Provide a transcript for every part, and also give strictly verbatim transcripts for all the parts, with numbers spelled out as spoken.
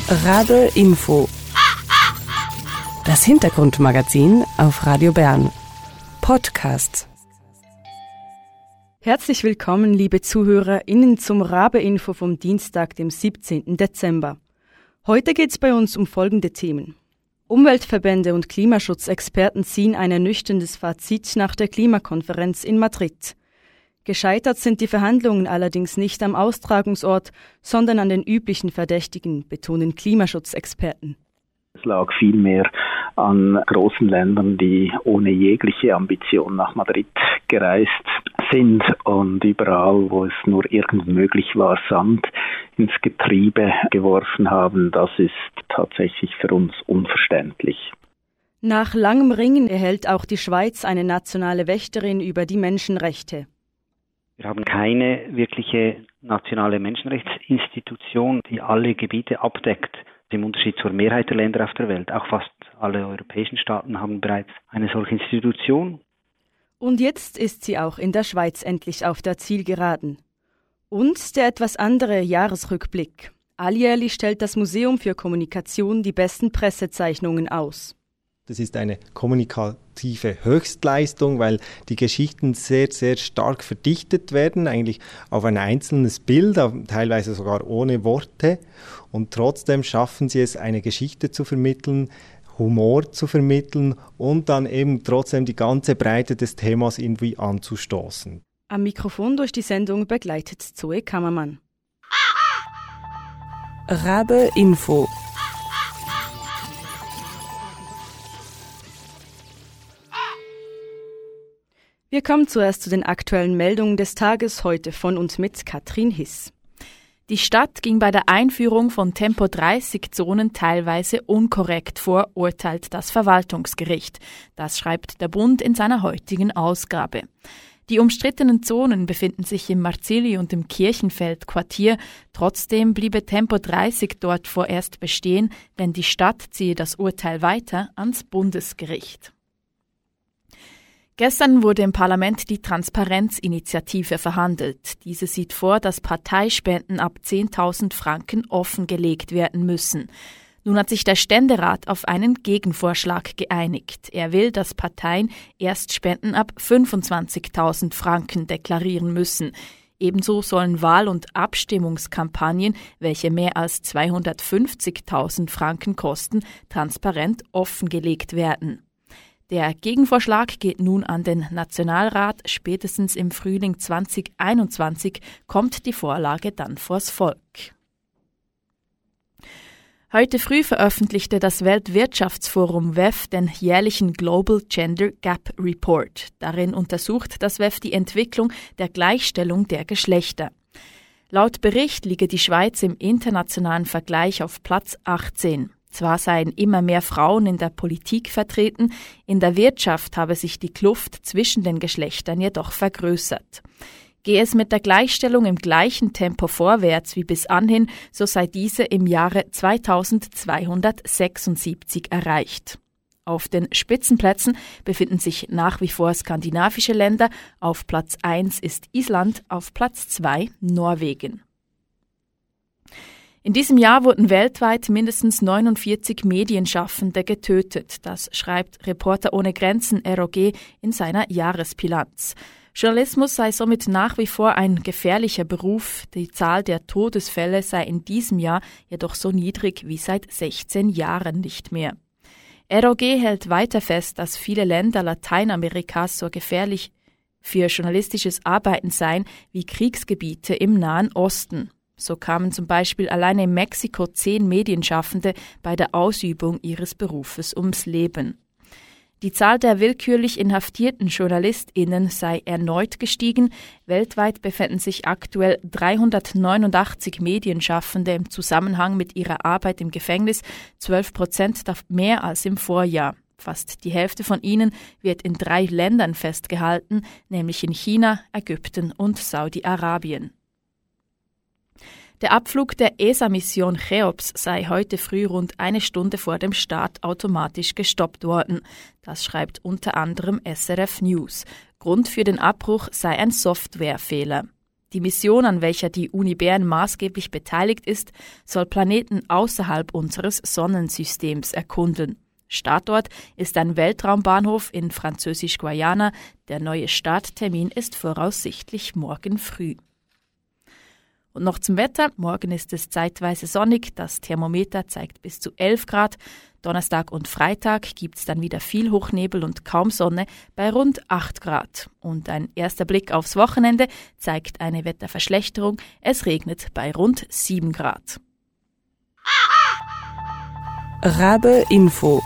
Rabe Info. Das Hintergrundmagazin auf Radio Bern. Podcast. Herzlich willkommen, liebe ZuhörerInnen, zum Rabe Info vom Dienstag, dem siebzehnten Dezember. Heute geht es bei uns um folgende Themen. Umweltverbände und Klimaschutzexperten ziehen ein ernüchterndes Fazit nach der Klimakonferenz in Madrid. Gescheitert sind die Verhandlungen allerdings nicht am Austragungsort, sondern an den üblichen Verdächtigen, betonen Klimaschutzexperten. Es lag vielmehr an großen Ländern, die ohne jegliche Ambition nach Madrid gereist sind und überall, wo es nur irgend möglich war, Sand ins Getriebe geworfen haben. Das ist tatsächlich für uns unverständlich. Nach langem Ringen erhält auch die Schweiz eine nationale Wächterin über die Menschenrechte. Wir haben keine wirkliche nationale Menschenrechtsinstitution, die alle Gebiete abdeckt. Im Unterschied zur Mehrheit der Länder auf der Welt. Auch fast alle europäischen Staaten haben bereits eine solche Institution. Und jetzt ist sie auch in der Schweiz endlich auf der Zielgeraden. Und der etwas andere Jahresrückblick. Alljährlich stellt das Museum für Kommunikation die besten Pressezeichnungen aus. Das ist eine kommunikative Höchstleistung, weil die Geschichten sehr, sehr stark verdichtet werden, eigentlich auf ein einzelnes Bild, teilweise sogar ohne Worte. Und trotzdem schaffen sie es, eine Geschichte zu vermitteln, Humor zu vermitteln und dann eben trotzdem die ganze Breite des Themas irgendwie anzustoßen. Am Mikrofon durch die Sendung begleitet Zoe Kammermann. Rabe Info. Wir kommen zuerst zu den aktuellen Meldungen des Tages, heute von und mit Katrin Hiss. Die Stadt ging bei der Einführung von Tempo dreißig Zonen teilweise unkorrekt vor, urteilt das Verwaltungsgericht. Das schreibt der Bund in seiner heutigen Ausgabe. Die umstrittenen Zonen befinden sich im Marzili- und im Kirchenfeld-Quartier. Trotzdem bliebe Tempo dreißig dort vorerst bestehen, denn die Stadt ziehe das Urteil weiter ans Bundesgericht. Gestern wurde im Parlament die Transparenzinitiative verhandelt. Diese sieht vor, dass Parteispenden ab zehntausend Franken offengelegt werden müssen. Nun hat sich der Ständerat auf einen Gegenvorschlag geeinigt. Er will, dass Parteien erst Spenden ab fünfundzwanzigtausend Franken deklarieren müssen. Ebenso sollen Wahl- und Abstimmungskampagnen, welche mehr als zweihundertfünfzigtausend Franken kosten, transparent offengelegt werden. Der Gegenvorschlag geht nun an den Nationalrat. Spätestens im Frühling zweitausendeinundzwanzig kommt die Vorlage dann vors Volk. Heute früh veröffentlichte das Weltwirtschaftsforum W E F den jährlichen Global Gender Gap Report. Darin untersucht das W E F die Entwicklung der Gleichstellung der Geschlechter. Laut Bericht liege die Schweiz im internationalen Vergleich auf Platz achtzehn. Zwar seien immer mehr Frauen in der Politik vertreten, in der Wirtschaft habe sich die Kluft zwischen den Geschlechtern jedoch vergrößert. Gehe es mit der Gleichstellung im gleichen Tempo vorwärts wie bis anhin, so sei diese im Jahre zweitausendzweihundertsechsundsiebzig erreicht. Auf den Spitzenplätzen befinden sich nach wie vor skandinavische Länder, auf Platz eins ist Island, auf Platz zwei Norwegen. In diesem Jahr wurden weltweit mindestens neunundvierzig Medienschaffende getötet. Das schreibt Reporter ohne Grenzen R O G in seiner Jahresbilanz. Journalismus sei somit nach wie vor ein gefährlicher Beruf. Die Zahl der Todesfälle sei in diesem Jahr jedoch so niedrig wie seit sechzehn Jahren nicht mehr. R O G hält weiter fest, dass viele Länder Lateinamerikas so gefährlich für journalistisches Arbeiten seien wie Kriegsgebiete im Nahen Osten. So kamen zum Beispiel alleine in Mexiko zehn Medienschaffende bei der Ausübung ihres Berufes ums Leben. Die Zahl der willkürlich inhaftierten JournalistInnen sei erneut gestiegen. Weltweit befinden sich aktuell dreihundertneunundachtzig Medienschaffende im Zusammenhang mit ihrer Arbeit im Gefängnis, zwölf Prozent mehr als im Vorjahr. Fast die Hälfte von ihnen wird in drei Ländern festgehalten, nämlich in China, Ägypten und Saudi-Arabien. Der Abflug der E S A-Mission Cheops sei heute früh rund eine Stunde vor dem Start automatisch gestoppt worden. Das schreibt unter anderem S R F News. Grund für den Abbruch sei ein Softwarefehler. Die Mission, an welcher die Uni Bern maßgeblich beteiligt ist, soll Planeten außerhalb unseres Sonnensystems erkunden. Startort ist ein Weltraumbahnhof in Französisch-Guayana. Der neue Starttermin ist voraussichtlich morgen früh. Und noch zum Wetter. Morgen ist es zeitweise sonnig. Das Thermometer zeigt bis zu elf Grad. Donnerstag und Freitag gibt es dann wieder viel Hochnebel und kaum Sonne bei rund acht Grad. Und ein erster Blick aufs Wochenende zeigt eine Wetterverschlechterung. Es regnet bei rund sieben Grad. Rabe Info.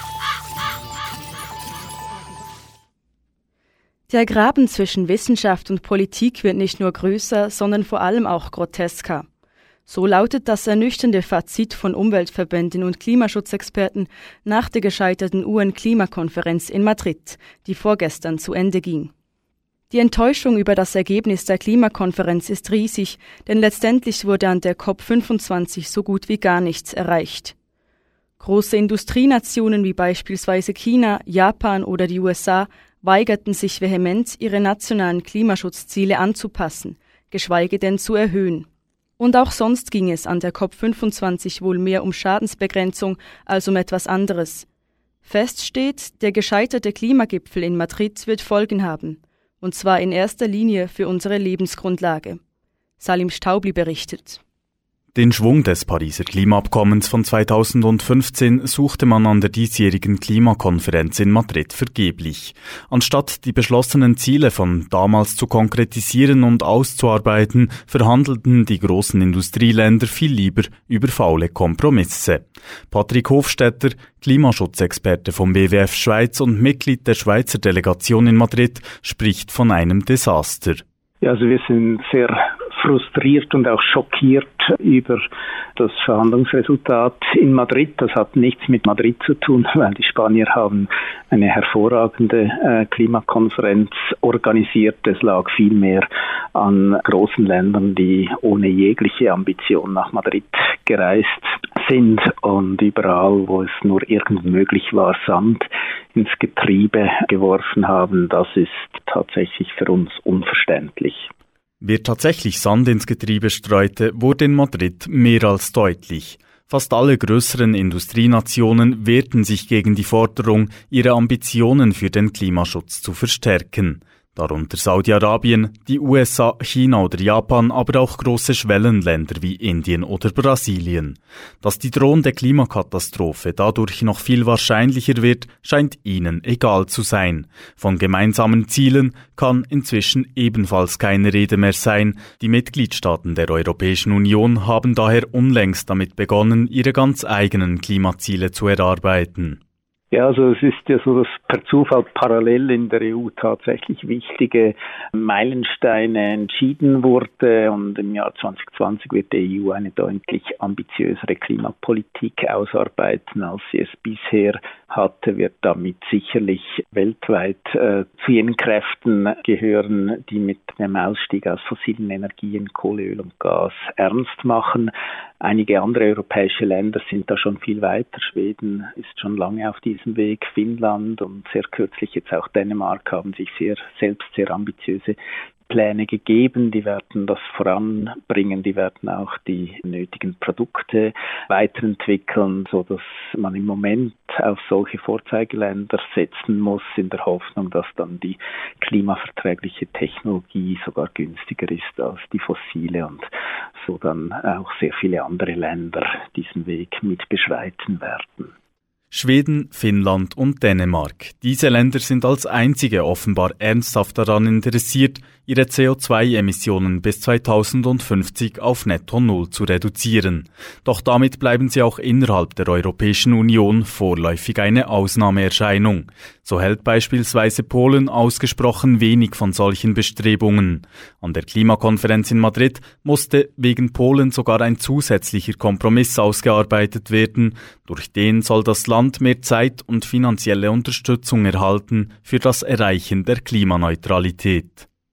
Der Graben zwischen Wissenschaft und Politik wird nicht nur größer, sondern vor allem auch grotesker. So lautet das ernüchternde Fazit von Umweltverbänden und Klimaschutzexperten nach der gescheiterten U N-Klimakonferenz in Madrid, die vorgestern zu Ende ging. Die Enttäuschung über das Ergebnis der Klimakonferenz ist riesig, denn letztendlich wurde an der COP fünfundzwanzig so gut wie gar nichts erreicht. Große Industrienationen wie beispielsweise China, Japan oder die U S A weigerten sich vehement, ihre nationalen Klimaschutzziele anzupassen, geschweige denn zu erhöhen. Und auch sonst ging es an der COP fünfundzwanzig wohl mehr um Schadensbegrenzung als um etwas anderes. Fest steht, der gescheiterte Klimagipfel in Madrid wird Folgen haben, und zwar in erster Linie für unsere Lebensgrundlage. Salim Staubli berichtet. Den Schwung des Pariser Klimaabkommens von zweitausendfünfzehn suchte man an der diesjährigen Klimakonferenz in Madrid vergeblich. Anstatt die beschlossenen Ziele von damals zu konkretisieren und auszuarbeiten, verhandelten die großen Industrieländer viel lieber über faule Kompromisse. Patrick Hofstetter, Klimaschutzexperte vom W W F Schweiz und Mitglied der Schweizer Delegation in Madrid, spricht von einem Desaster. Ja, also wir sind sehr frustriert und auch schockiert über das Verhandlungsresultat in Madrid. Das hat nichts mit Madrid zu tun, weil die Spanier haben eine hervorragende äh, Klimakonferenz organisiert. Es lag vielmehr an großen Ländern, die ohne jegliche Ambition nach Madrid gereist sind und überall, wo es nur irgend möglich war, Sand ins Getriebe geworfen haben. Das ist tatsächlich für uns unverständlich. Wer tatsächlich Sand ins Getriebe streute, wurde in Madrid mehr als deutlich. Fast alle größeren Industrienationen wehrten sich gegen die Forderung, ihre Ambitionen für den Klimaschutz zu verstärken. Darunter Saudi-Arabien, die U S A, China oder Japan, aber auch große Schwellenländer wie Indien oder Brasilien. Dass die drohende Klimakatastrophe dadurch noch viel wahrscheinlicher wird, scheint ihnen egal zu sein. Von gemeinsamen Zielen kann inzwischen ebenfalls keine Rede mehr sein. Die Mitgliedstaaten der Europäischen Union haben daher unlängst damit begonnen, ihre ganz eigenen Klimaziele zu erarbeiten. Ja, also es ist ja so, dass per Zufall parallel in der E U tatsächlich wichtige Meilensteine entschieden wurde und im Jahr zwanzig zwanzig wird die E U eine deutlich ambitiösere Klimapolitik ausarbeiten, als sie es bisher hatte, wird damit sicherlich weltweit äh, zu jenen Kräften gehören, die mit dem Ausstieg aus fossilen Energien, Kohle, Öl und Gas ernst machen. Einige andere europäische Länder sind da schon viel weiter. Schweden ist schon lange auf diesem Weg. Finnland und sehr kürzlich jetzt auch Dänemark haben sich sehr selbst sehr ambitiöse Pläne gegeben, die werden das voranbringen, die werden auch die nötigen Produkte weiterentwickeln, so dass man im Moment auf solche Vorzeigeländer setzen muss, in der Hoffnung, dass dann die klimaverträgliche Technologie sogar günstiger ist als die fossile und so dann auch sehr viele andere Länder diesen Weg mit beschreiten werden. Schweden, Finnland und Dänemark. Diese Länder sind als einzige offenbar ernsthaft daran interessiert, ihre C O zwei Emissionen bis zweitausendfünfzig auf netto null zu reduzieren. Doch damit bleiben sie auch innerhalb der Europäischen Union vorläufig eine Ausnahmeerscheinung. So hält beispielsweise Polen ausgesprochen wenig von solchen Bestrebungen. An der Klimakonferenz in Madrid musste wegen Polen sogar ein zusätzlicher Kompromiss ausgearbeitet werden. Durch den soll das Land mehr Zeit und finanzielle Unterstützung erhalten für das Erreichen der Klimaneutralität.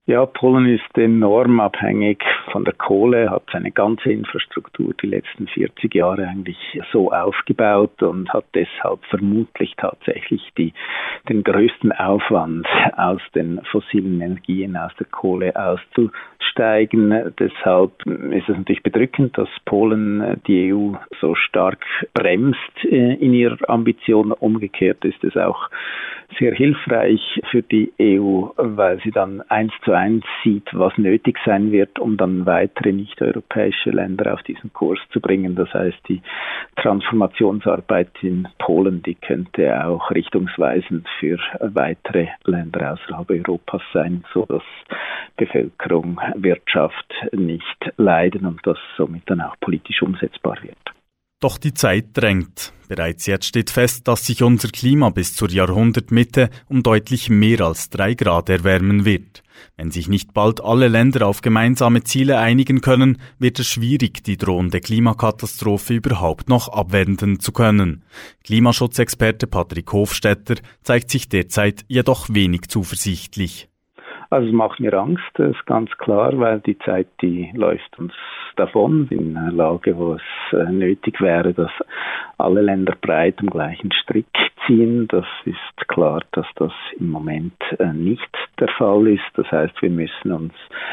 Ja, Polen ist enorm abhängig von der Kohle, hat seine ganze Infrastruktur die letzten vierzig Jahre eigentlich so aufgebaut und hat deshalb vermutlich tatsächlich die, den größten Aufwand, aus den fossilen Energien, aus der Kohle auszusteigen. Deshalb ist es natürlich bedrückend, dass Polen die E U so stark bremst in ihrer Ambition. Umgekehrt ist es auch sehr hilfreich für die E U, weil sie dann eins zu eins sieht, was nötig sein wird, um dann weitere nicht-europäische Länder auf diesen Kurs zu bringen. Das heißt, die Transformationsarbeit in Polen, die könnte auch richtungsweisend für weitere Länder außerhalb Europas sein, sodass Bevölkerung, Wirtschaft nicht leiden und das somit dann auch politisch umsetzbar wird. Doch die Zeit drängt. Bereits jetzt steht fest, dass sich unser Klima bis zur Jahrhundertmitte um deutlich mehr als drei Grad erwärmen wird. Wenn sich nicht bald alle Länder auf gemeinsame Ziele einigen können, wird es schwierig, die drohende Klimakatastrophe überhaupt noch abwenden zu können. Klimaschutzexperte Patrick Hofstetter zeigt sich derzeit jedoch wenig zuversichtlich. Also es macht mir Angst, das ist ganz klar, weil die Zeit, die läuft uns davon, in einer Lage, wo es äh, nötig wäre, dass alle Länder breit am gleichen Strick ziehen. Das ist klar, dass das im Moment äh, nicht der Fall ist. Das heißt, wir müssen uns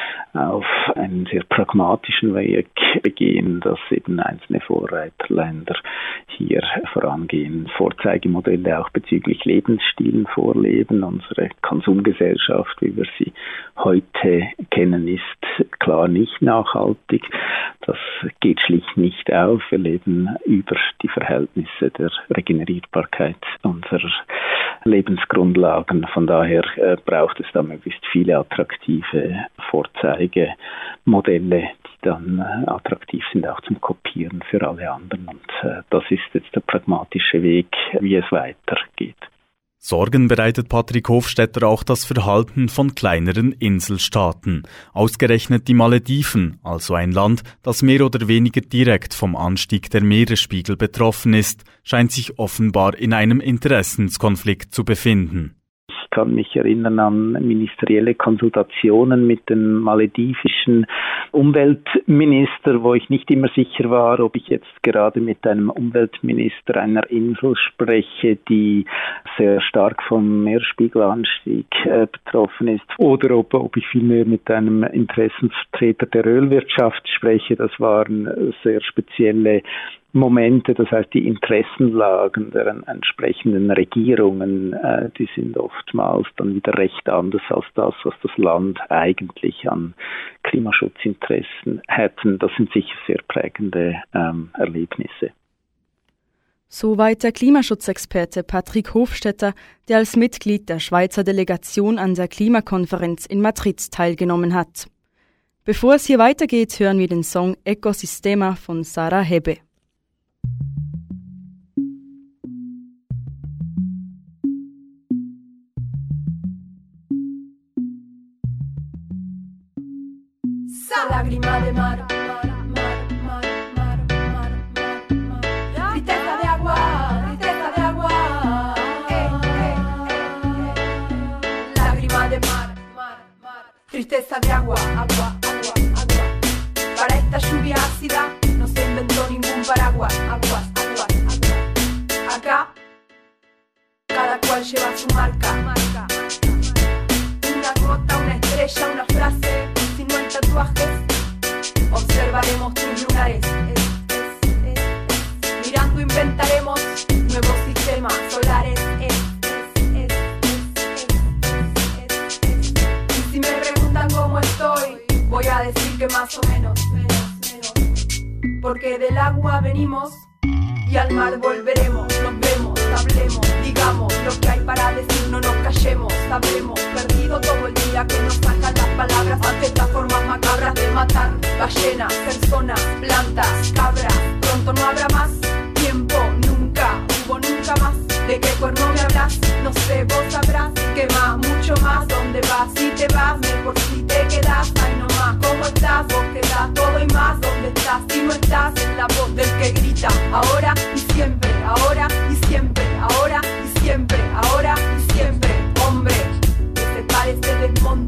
auf einen sehr pragmatischen Weg begehen, dass eben einzelne Vorreiterländer hier vorangehen, Vorzeigemodelle auch bezüglich Lebensstilen vorleben. Unsere Konsumgesellschaft, wie wir sie heute kennen, ist klar nicht nachhaltig. Das geht schlicht nicht auf. Wir leben über die Verhältnisse der Regenerierbarkeit unserer Lebensgrundlagen. Von daher äh, braucht es da möglichst viele attraktive Vorzeigemodelle, die dann äh, attraktiv sind auch zum Kopieren für alle anderen. Und äh, das ist jetzt der pragmatische Weg, wie es weitergeht. Sorgen bereitet Patrick Hofstetter auch das Verhalten von kleineren Inselstaaten. Ausgerechnet die Malediven, also ein Land, das mehr oder weniger direkt vom Anstieg der Meeresspiegel betroffen ist, scheint sich offenbar in einem Interessenskonflikt zu befinden. Ich kann mich erinnern an ministerielle Konsultationen mit dem maledivischen Umweltminister, wo ich nicht immer sicher war, ob ich jetzt gerade mit einem Umweltminister einer Insel spreche, die sehr stark vom Meeresspiegelanstieg äh, betroffen ist, oder ob, ob ich vielmehr mit einem Interessenvertreter der Ölwirtschaft spreche. Das waren sehr spezielle Momente, das heißt die Interessenlagen der entsprechenden Regierungen, äh, die sind oftmals dann wieder recht anders als das, was das Land eigentlich an Klimaschutzinteressen hätten. Das sind sicher sehr prägende ähm, Erlebnisse. Soweit der Klimaschutzexperte Patrick Hofstetter, der als Mitglied der Schweizer Delegation an der Klimakonferenz in Madrid teilgenommen hat. Bevor es hier weitergeht, hören wir den Song Ecosistema von Sarah Hebe. Lágrima de mar, mar, mar, mar, mar, mar, mar, tristeza de agua, tristeza de agua, eh, eh, eh. Lágrima de mar, mar, mar, tristeza de agua, agua, agua, agua. Para esta lluvia ácida no se inventó ningún paraguas, aguas, aguas, aguas. Acá cada cual lleva su marca, marca. Una gota, una estrella, una frase, si no hay tatuajes. Observaremos tus lunares, es, es, es, es. Mirando inventaremos nuevos sistemas solares, es, es, es, es, es, es, es. Y si me preguntan cómo estoy, voy a decir que más o menos, menos, menos. Porque del agua venimos y al mar volveremos. Nos vemos, hablemos, digamos lo que hay para decir, no nos callemos. Habremos perdido todo el día que nos sacan las palabras ante estas formas macabras de matar ballenas, personas, plantas, cabras. Pronto no habrá más tiempo, nunca hubo nunca más. ¿De qué cuerno me hablas? No sé, vos sabrás que más, mucho más. ¿Dónde vas? Si te vas, mejor si te quedas. Ay, no más, ¿cómo estás? Vos quedás todo y más. ¿Dónde estás? Si no estás, en la voz del que grita. Ahora y siempre, ahora y siempre, ahora y siempre, ahora y siempre. Hombre, que se parece desmonte, que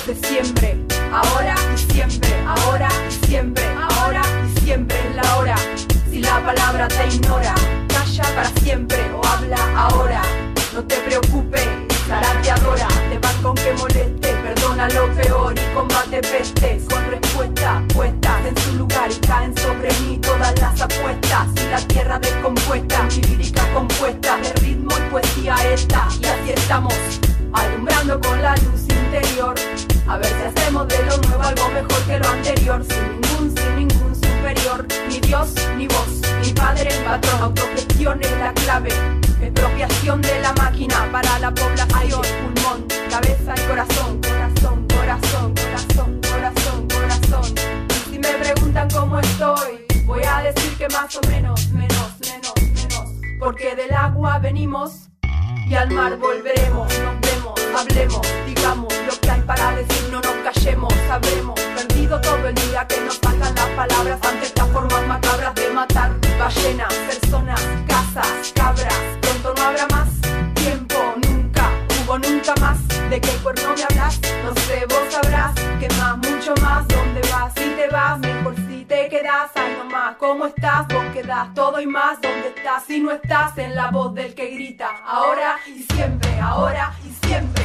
desde siempre. Ahora y siempre, ahora y siempre, ahora y siempre es la hora. Si la palabra te ignora, calla para siempre o habla ahora. No te preocupes, Sara te adora. Te vas con que moleste, perdona lo peor y combate pestes. Con respuesta puestas en su lugar y caen sobre mí todas las apuestas. Y la tierra descompuesta, mi lírica compuesta de ritmo y poesía esta. Y así estamos, alumbrando con la luz interior. A ver si hacemos de lo nuevo algo mejor que lo anterior. Sin ningún, sin ningún superior. Ni Dios, ni vos, ni padre, ni patrón. Autogestión es la clave. Expropiación de la máquina para la población. Pulmón, cabeza y corazón. Corazón, corazón, corazón, corazón, corazón. Y si me preguntan cómo estoy, voy a decir que más o menos, menos, menos, menos. Porque del agua venimos y al mar volveremos. Nos vemos, hablemos, digamos lo que hay para decir, no nos callemos. Sabremos, perdido todo el día que nos faltan las palabras ante estas formas macabras de matar. Ballenas, personas, casas, cabras. Pronto no habrá más tiempo, nunca hubo nunca más. ¿De qué cuerno me hablas? No sé, vos sabrás que más, mucho más. ¿Dónde vas? Si te vas, mejor si te quedas. Ay, nomás, ¿cómo estás? Vos quedás todo y más. ¿Dónde estás? Si no estás en la voz del que grita. Ahora y siempre, ahora y siempre.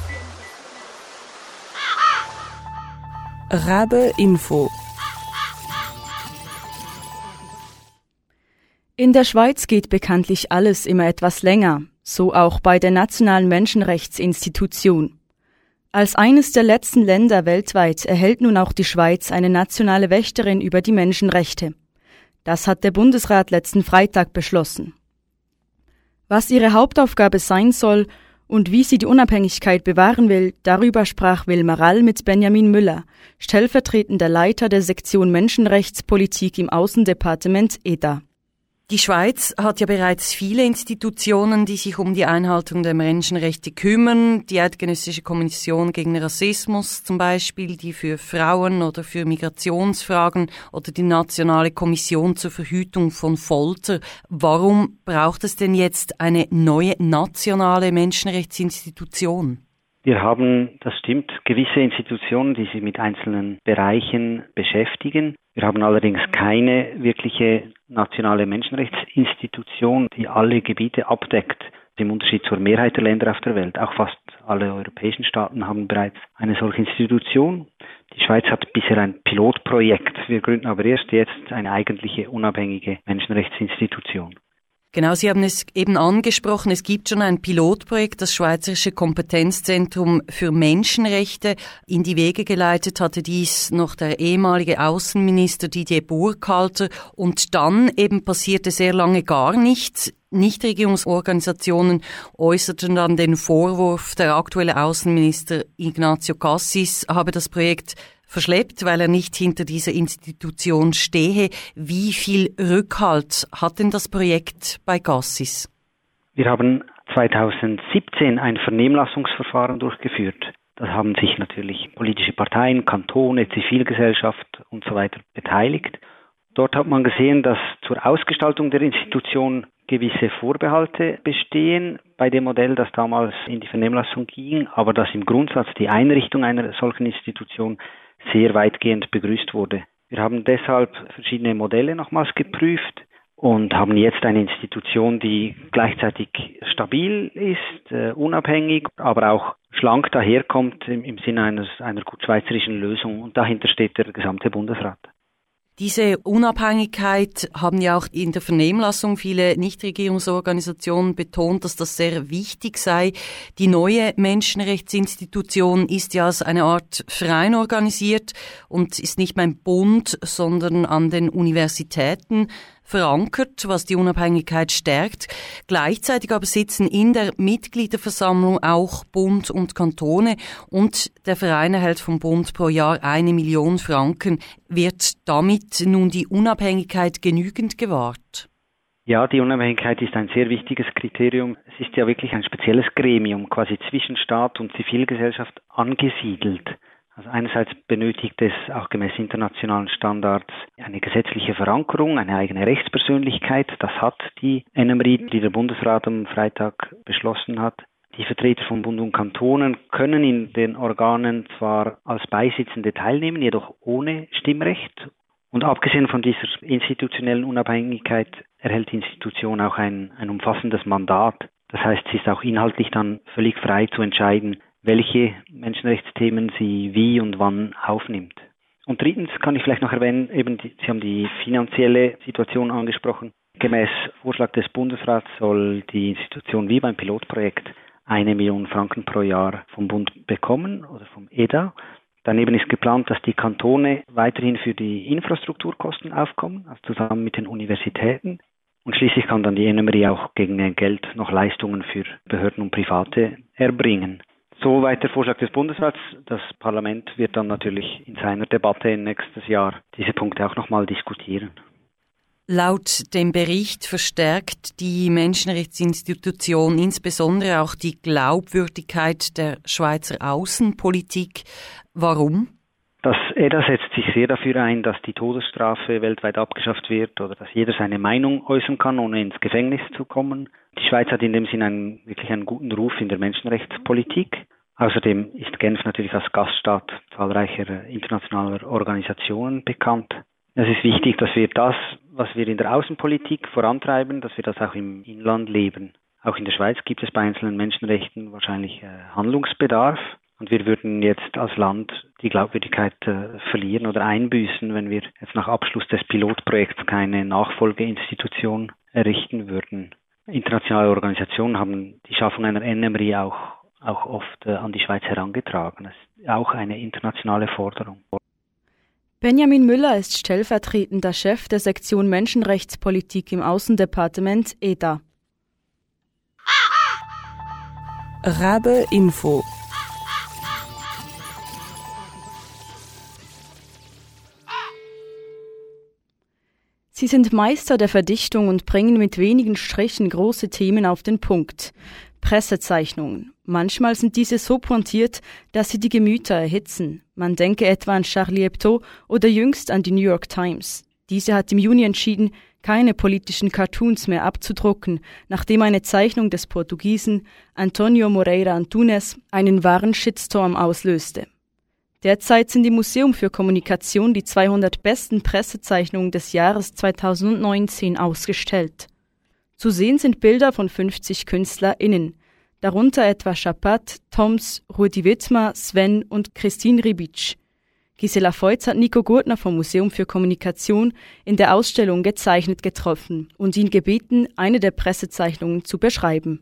Rabe Info. In der Schweiz geht bekanntlich alles immer etwas länger, so auch bei der Nationalen Menschenrechtsinstitution. Als eines der letzten Länder weltweit erhält nun auch die Schweiz eine nationale Wächterin über die Menschenrechte. Das hat der Bundesrat letzten Freitag beschlossen. Was ihre Hauptaufgabe sein soll und wie sie die Unabhängigkeit bewahren will, darüber sprach Wilma Rall mit Benjamin Müller, stellvertretender Leiter der Sektion Menschenrechtspolitik im Außendepartement E D A. Die Schweiz hat ja bereits viele Institutionen, die sich um die Einhaltung der Menschenrechte kümmern. Die Eidgenössische Kommission gegen Rassismus zum Beispiel, die für Frauen- oder für Migrationsfragen oder die Nationale Kommission zur Verhütung von Folter. Warum braucht es denn jetzt eine neue nationale Menschenrechtsinstitution? Wir haben, das stimmt, gewisse Institutionen, die sich mit einzelnen Bereichen beschäftigen. Wir haben allerdings keine wirkliche nationale Menschenrechtsinstitution, die alle Gebiete abdeckt. Im Unterschied zur Mehrheit der Länder auf der Welt. Auch fast alle europäischen Staaten haben bereits eine solche Institution. Die Schweiz hat bisher ein Pilotprojekt. Wir gründen aber erst jetzt eine eigentliche unabhängige Menschenrechtsinstitution. Genau, Sie haben es eben angesprochen. Es gibt schon ein Pilotprojekt, das Schweizerische Kompetenzzentrum für Menschenrechte. In die Wege geleitet hatte dies noch der ehemalige Außenminister Didier Burkhalter. Und dann eben passierte sehr lange gar nichts. Nichtregierungsorganisationen äußerten dann den Vorwurf, der aktuelle Außenminister Ignacio Cassis habe das Projekt verschleppt, weil er nicht hinter dieser Institution stehe. Wie viel Rückhalt hat denn das Projekt bei Cassis? Wir haben zweitausendsiebzehn ein Vernehmlassungsverfahren durchgeführt. Da haben sich natürlich politische Parteien, Kantone, Zivilgesellschaft und so weiter beteiligt. Dort hat man gesehen, dass zur Ausgestaltung der Institution gewisse Vorbehalte bestehen bei dem Modell, das damals in die Vernehmlassung ging, aber dass im Grundsatz die Einrichtung einer solchen Institution sehr weitgehend begrüßt wurde. Wir haben deshalb verschiedene Modelle nochmals geprüft und haben jetzt eine Institution, die gleichzeitig stabil ist, äh, unabhängig, aber auch schlank daherkommt im, im Sinne eines, einer gut schweizerischen Lösung. Und dahinter steht der gesamte Bundesrat. Diese Unabhängigkeit haben ja auch in der Vernehmlassung viele Nichtregierungsorganisationen betont, dass das sehr wichtig sei. Die neue Menschenrechtsinstitution ist ja als eine Art Verein organisiert und ist nicht beim Bund, sondern an den Universitäten verankert, was die Unabhängigkeit stärkt. Gleichzeitig aber sitzen in der Mitgliederversammlung auch Bund und Kantone und der Verein erhält vom Bund pro Jahr eine Million Franken. Wird damit nun die Unabhängigkeit genügend gewahrt? Ja, die Unabhängigkeit ist ein sehr wichtiges Kriterium. Es ist ja wirklich ein spezielles Gremium, quasi zwischen Staat und Zivilgesellschaft angesiedelt. Also einerseits benötigt es auch gemäß internationalen Standards eine gesetzliche Verankerung, eine eigene Rechtspersönlichkeit. Das hat die N M R I, die der Bundesrat am Freitag beschlossen hat. Die Vertreter von Bund und Kantonen können in den Organen zwar als Beisitzende teilnehmen, jedoch ohne Stimmrecht. Und abgesehen von dieser institutionellen Unabhängigkeit erhält die Institution auch ein, ein umfassendes Mandat. Das heißt, sie ist auch inhaltlich dann völlig frei zu entscheiden, welche Menschenrechtsthemen sie wie und wann aufnimmt. Und drittens kann ich vielleicht noch erwähnen, eben die, Sie haben die finanzielle Situation angesprochen. Gemäß Vorschlag des Bundesrats soll die Institution wie beim Pilotprojekt eine Million Franken pro Jahr vom Bund bekommen oder vom E D A. Daneben ist geplant, dass die Kantone weiterhin für die Infrastrukturkosten aufkommen, also zusammen mit den Universitäten. Und schließlich kann dann die N M R I auch gegen Geld noch Leistungen für Behörden und Private erbringen. Soweit der Vorschlag des Bundesrats. Das Parlament wird dann natürlich in seiner Debatte nächstes Jahr diese Punkte auch nochmal diskutieren. Laut dem Bericht verstärkt die Menschenrechtsinstitution insbesondere auch die Glaubwürdigkeit der Schweizer Außenpolitik. Warum? Das E D A setzt sich sehr dafür ein, dass die Todesstrafe weltweit abgeschafft wird oder dass jeder seine Meinung äußern kann, ohne ins Gefängnis zu kommen. Die Schweiz hat in dem Sinn einen, wirklich einen guten Ruf in der Menschenrechtspolitik. Außerdem ist Genf natürlich als Gaststaat zahlreicher internationaler Organisationen bekannt. Es ist wichtig, dass wir das, was wir in der Außenpolitik vorantreiben, dass wir das auch im Inland leben. Auch in der Schweiz gibt es bei einzelnen Menschenrechten wahrscheinlich äh, Handlungsbedarf. Und wir würden jetzt als Land die Glaubwürdigkeit äh, verlieren oder einbüßen, wenn wir jetzt nach Abschluss des Pilotprojekts keine Nachfolgeinstitution errichten würden. Internationale Organisationen haben die Schaffung einer N M R I auch, auch oft äh, an die Schweiz herangetragen. Das ist auch eine internationale Forderung. Benjamin Müller ist stellvertretender Chef der Sektion Menschenrechtspolitik im Außendepartement E D A. Rabe Info. Sie sind Meister der Verdichtung und bringen mit wenigen Strichen große Themen auf den Punkt. Pressezeichnungen. Manchmal sind diese so pointiert, dass sie die Gemüter erhitzen. Man denke etwa an Charlie Hebdo oder jüngst an die New York Times. Diese hat im Juni entschieden, keine politischen Cartoons mehr abzudrucken, nachdem eine Zeichnung des Portugiesen Antonio Moreira Antunes einen wahren Shitstorm auslöste. Derzeit sind im Museum für Kommunikation die zweihundert besten Pressezeichnungen des Jahres zweitausendneunzehn ausgestellt. Zu sehen sind Bilder von fünfzig KünstlerInnen, darunter etwa Chapat, Toms, Rudi Wittmer, Sven und Christine Ribic. Gisela Feutz hat Nico Gurtner vom Museum für Kommunikation in der Ausstellung gezeichnet getroffen und ihn gebeten, eine der Pressezeichnungen zu beschreiben.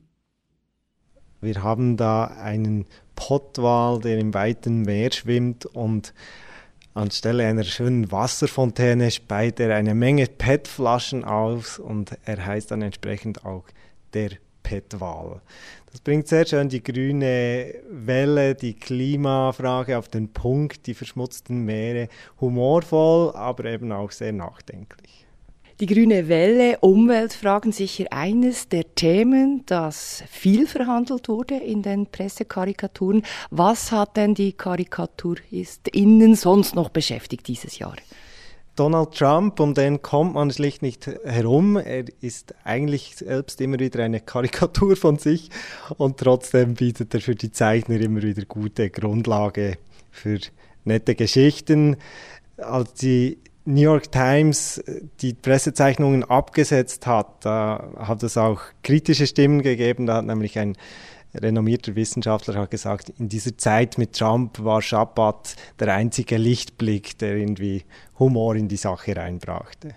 Wir haben da einen Pottwal, der im weiten Meer schwimmt und anstelle einer schönen Wasserfontäne speit er eine Menge P E T-Flaschen aus und er heißt dann entsprechend auch der Petwal. Das bringt sehr schön die grüne Welle, die Klimafrage auf den Punkt, die verschmutzten Meere, humorvoll, aber eben auch sehr nachdenklich. Die grüne Welle, Umweltfragen, sicher eines der Themen, das viel verhandelt wurde in den Pressekarikaturen. Was hat denn die KarikaturistInnen sonst noch beschäftigt dieses Jahr? Donald Trump, um den kommt man schlicht nicht herum. Er ist eigentlich selbst immer wieder eine Karikatur von sich und trotzdem bietet er für die Zeichner immer wieder gute Grundlage für nette Geschichten. Als die New York Times die Pressezeichnungen abgesetzt hat, da hat es auch kritische Stimmen gegeben. Da hat nämlich ein renommierter Wissenschaftler hat gesagt, in dieser Zeit mit Trump war Chapat der einzige Lichtblick, der irgendwie Humor in die Sache reinbrachte.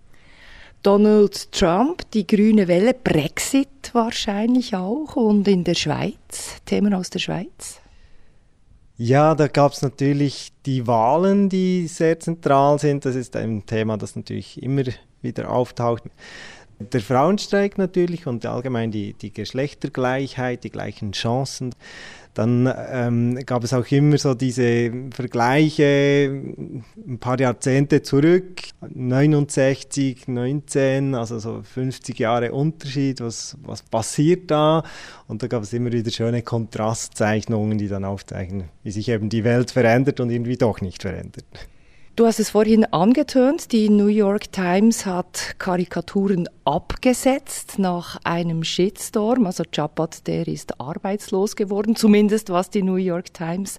Donald Trump, die grüne Welle, Brexit wahrscheinlich auch und in der Schweiz, Themen aus der Schweiz? Ja, da gab es natürlich die Wahlen, die sehr zentral sind. Das ist ein Thema, das natürlich immer wieder auftaucht. Der Frauenstreik natürlich und allgemein die, die Geschlechtergleichheit, die gleichen Chancen. Dann ähm, gab es auch immer so diese Vergleiche ein paar Jahrzehnte zurück, neunundsechzig, neunzehn, also so fünfzig Jahre Unterschied, was, was passiert da? Und da gab es immer wieder schöne Kontrastzeichnungen, die dann aufzeichnen, wie sich eben die Welt verändert und irgendwie doch nicht verändert. Du hast es vorhin angetönt, die New York Times hat Karikaturen abgesetzt nach einem Shitstorm. Also Chabad, der ist arbeitslos geworden, zumindest was die New York Times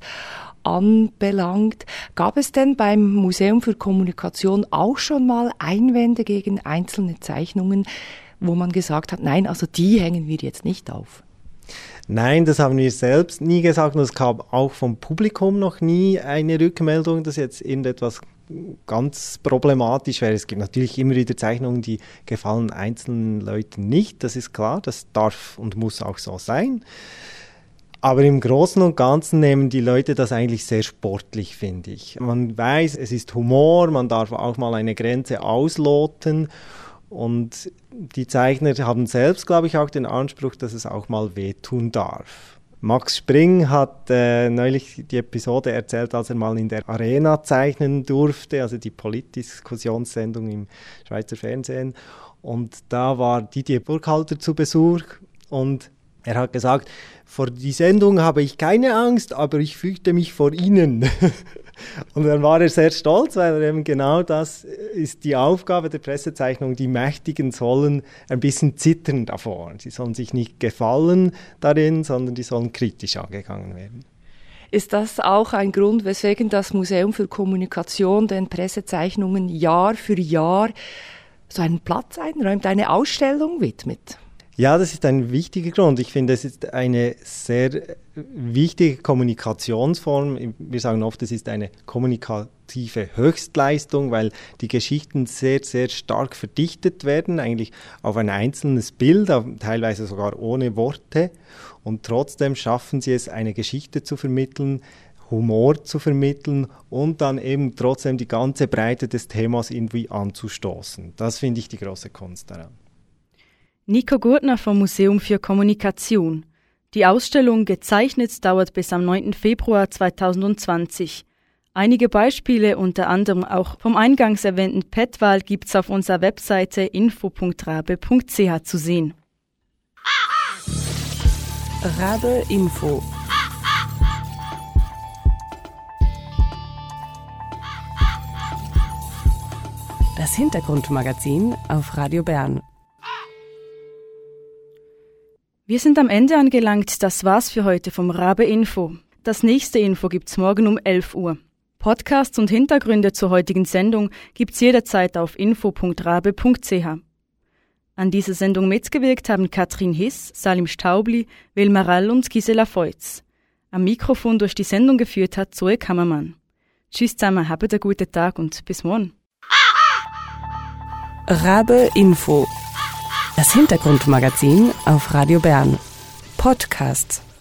anbelangt. Gab es denn beim Museum für Kommunikation auch schon mal Einwände gegen einzelne Zeichnungen, wo man gesagt hat, nein, also die hängen wir jetzt nicht auf? Nein, das haben wir selbst nie gesagt und es gab auch vom Publikum noch nie eine Rückmeldung, dass jetzt irgendetwas ganz problematisch wäre. Es gibt natürlich immer wieder Zeichnungen, die gefallen einzelnen Leuten nicht, das ist klar, das darf und muss auch so sein. Aber im Großen und Ganzen nehmen die Leute das eigentlich sehr sportlich, finde ich. Man weiß, es ist Humor, man darf auch mal eine Grenze ausloten. Und die Zeichner haben selbst, glaube ich, auch den Anspruch, dass es auch mal wehtun darf. Max Spring hat äh, neulich die Episode erzählt, als er mal in der Arena zeichnen durfte, also die Politdiskussionssendung im Schweizer Fernsehen. Und da war Didier Burkhalter zu Besuch und er hat gesagt, vor die Sendung habe ich keine Angst, aber ich fürchte mich vor Ihnen. Und dann war er sehr stolz, weil er eben genau das ist die Aufgabe der Pressezeichnung, die Mächtigen sollen ein bisschen zittern davor. Sie sollen sich nicht gefallen darin, sondern die sollen kritisch angegangen werden. Ist das auch ein Grund, weswegen das Museum für Kommunikation den Pressezeichnungen Jahr für Jahr so einen Platz einräumt, eine Ausstellung widmet? Ja, das ist ein wichtiger Grund. Ich finde, es ist eine sehr wichtige Kommunikationsform. Wir sagen oft, es ist eine kommunikative Höchstleistung, weil die Geschichten sehr, sehr stark verdichtet werden, eigentlich auf ein einzelnes Bild, teilweise sogar ohne Worte. Und trotzdem schaffen sie es, eine Geschichte zu vermitteln, Humor zu vermitteln und dann eben trotzdem die ganze Breite des Themas irgendwie anzustoßen. Das finde ich die große Kunst daran. Nico Gurtner vom Museum für Kommunikation. Die Ausstellung Gezeichnet dauert bis am neunten Februar zweitausendzwanzig. Einige Beispiele, unter anderem auch vom eingangs erwähnten Petwal, gibt's auf unserer Webseite info punkt rabe punkt c h zu sehen. Rabe Info. Das Hintergrundmagazin auf Radio Bern. Wir sind am Ende angelangt, das war's für heute vom Rabe Info. Das nächste Info gibt's morgen um elf Uhr. Podcasts und Hintergründe zur heutigen Sendung gibt's jederzeit auf info punkt rabe punkt c h. An dieser Sendung mitgewirkt haben Katrin Hiss, Salim Staubli, Wilma Rall und Gisela Feutz. Am Mikrofon durch die Sendung geführt hat Zoe Kammermann. Tschüss zusammen, habt einen guten Tag und bis morgen. Rabe Info. Das Hintergrundmagazin auf Radio Bern. Podcast.